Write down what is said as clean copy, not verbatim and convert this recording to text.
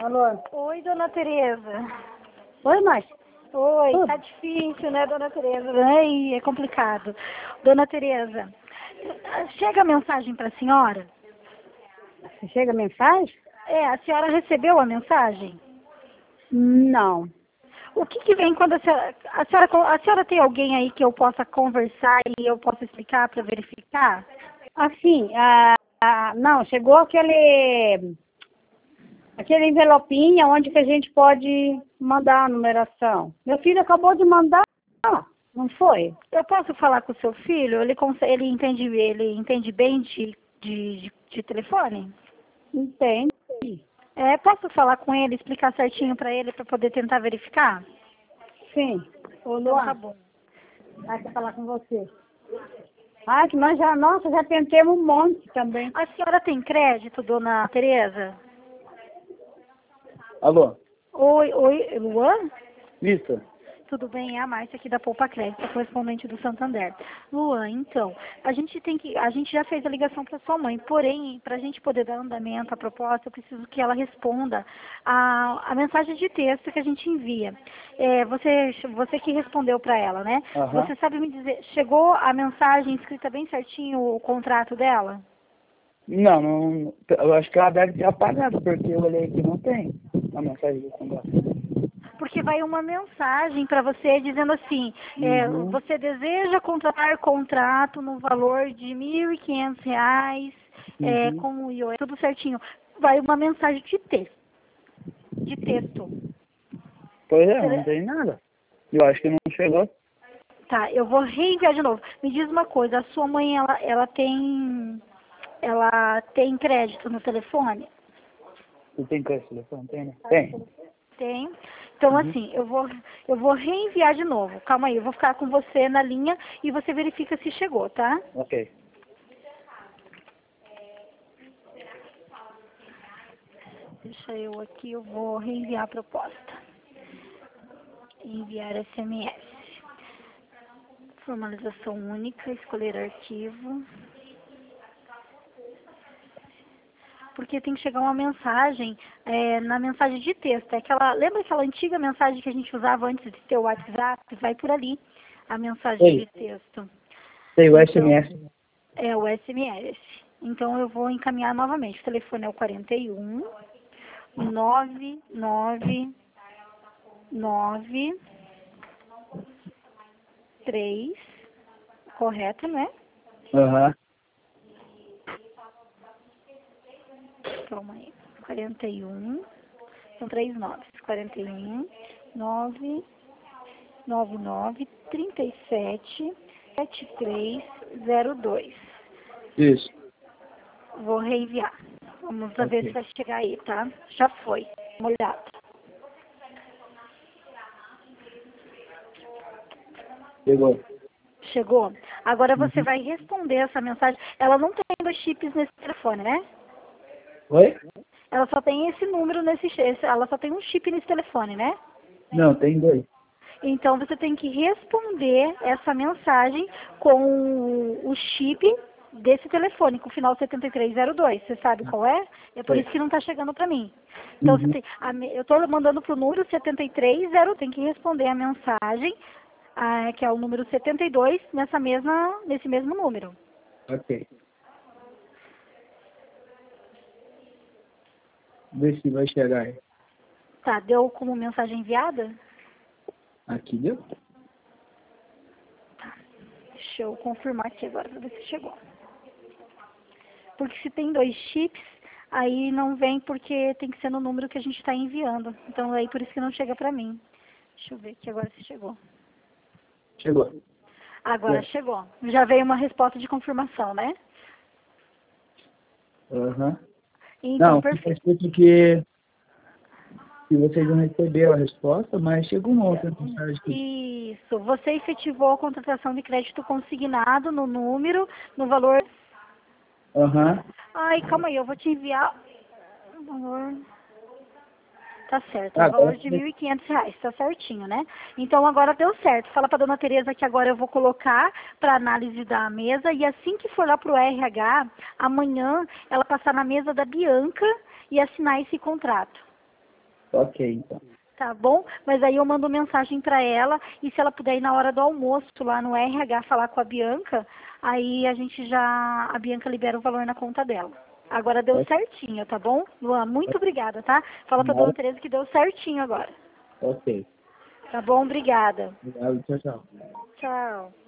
Alô? Oi, dona Tereza. Oi, Márcia. Oi, tá difícil, né, dona Tereza? Ai, é complicado. Dona Tereza, chega a mensagem para a senhora? Chega a mensagem? É, a senhora recebeu a mensagem? Não. O que que vem quando a senhora tem alguém aí que eu possa conversar e eu possa explicar para verificar? Assim, não, chegou aquele envelopinho onde que a gente pode mandar a numeração. Meu filho acabou de mandar, não foi? Eu posso falar com o seu filho? Ele entende bem de telefone? Entende? É, posso falar com ele, explicar certinho para ele para poder tentar verificar? Sim. Ô, Então tá Luan, bom. quer falar com você. Que nós já tentamos um monte também. A senhora tem crédito, dona Tereza? Alô? Oi, Luan? Isso. Tudo bem? É a Márcia aqui da Poupa Crédito, a correspondente do Santander. Luan, então, a gente já fez a ligação para sua mãe, porém, para a gente poder dar andamento à proposta, eu preciso que ela responda a mensagem de texto que a gente envia. Você que respondeu para ela, né? Aham. Você sabe me dizer, chegou a mensagem escrita bem certinho, o contrato dela? Não, eu acho que ela deve ter apagado, porque eu olhei aqui não tem a mensagem do contrato. Porque vai uma mensagem para você dizendo assim, Uhum. você deseja contratar contrato no valor de R$ 1.500, Uhum. com o IOE, tudo certinho. Vai uma mensagem de texto. De texto. Pois é, não tem nada. Eu acho que não chegou. Tá, eu vou reenviar de novo. Me diz uma coisa, a sua mãe, ela tem crédito no telefone? Tu tem crédito de telefone? Tem, né? Tem. Tem. Então, Uhum. assim, eu vou reenviar de novo. Calma aí, eu vou ficar com você na linha e você verifica se chegou, tá? Ok. Deixa eu aqui, eu vou reenviar a proposta. Enviar SMS. Formalização única, escolher arquivo. Porque tem que chegar uma mensagem, na mensagem de texto. Lembra aquela antiga mensagem que a gente usava antes de ter o WhatsApp? Vai por ali, a mensagem de texto. Tem o Então, SMS. é o SMS. Então, eu vou encaminhar novamente. O telefone é o 41 999 correto, né? Aham. Calma aí. 41, são 3 noves. 41 999 37 7302. Isso. Vou reenviar. Vamos ver Ok. se vai chegar aí, tá? Já foi. Uma olhada. Chegou. Chegou? Agora você vai responder essa mensagem. Ela não tem dois chips nesse telefone, né? Oi? Ela só tem esse número ela só tem um chip nesse telefone, né? Não, tem 2. Então você tem que responder essa mensagem com o chip desse telefone, com o final 7302. Você sabe qual é? É por Sei. isso que não está chegando para mim. Então Uhum. eu estou mandando para o número 7302, tem que responder a mensagem, que é o número 72, nesse mesmo número. Ok. Vê se vai chegar aí. Tá, deu como mensagem enviada? Aqui deu? Deixa eu confirmar aqui agora para ver se chegou. Porque se tem dois chips, aí não vem porque tem que ser no número que a gente está enviando. Então aí por isso que não chega para mim. Deixa eu ver aqui agora se chegou. Chegou. Agora É. chegou. Já veio uma resposta de confirmação, né? Aham. Então, Não, perfeito. escrito que vocês não receberam a resposta, mas chegou uma outra mensagem aqui. Isso. Você efetivou a contratação de crédito consignado no número, no valor... Aham. Ai, calma aí, eu vou te enviar o valor... Tá certo, é o Agora valor de R$ 1.500, tá certinho, né? Então agora deu certo. Fala pra dona Tereza que agora eu vou colocar para análise da mesa e assim que for lá pro RH, amanhã ela passar na mesa da Bianca e assinar esse contrato. Ok, então. Tá bom? Mas aí eu mando mensagem para ela e se ela puder ir na hora do almoço lá no RH falar com a Bianca, aí a Bianca libera o valor na conta dela. Agora deu certinho, tá bom? Luan, muito obrigada, tá? Fala pra dona Tereza que deu certinho agora. Ok. Tá bom? Obrigada. Obrigado, tchau, tchau. Tchau.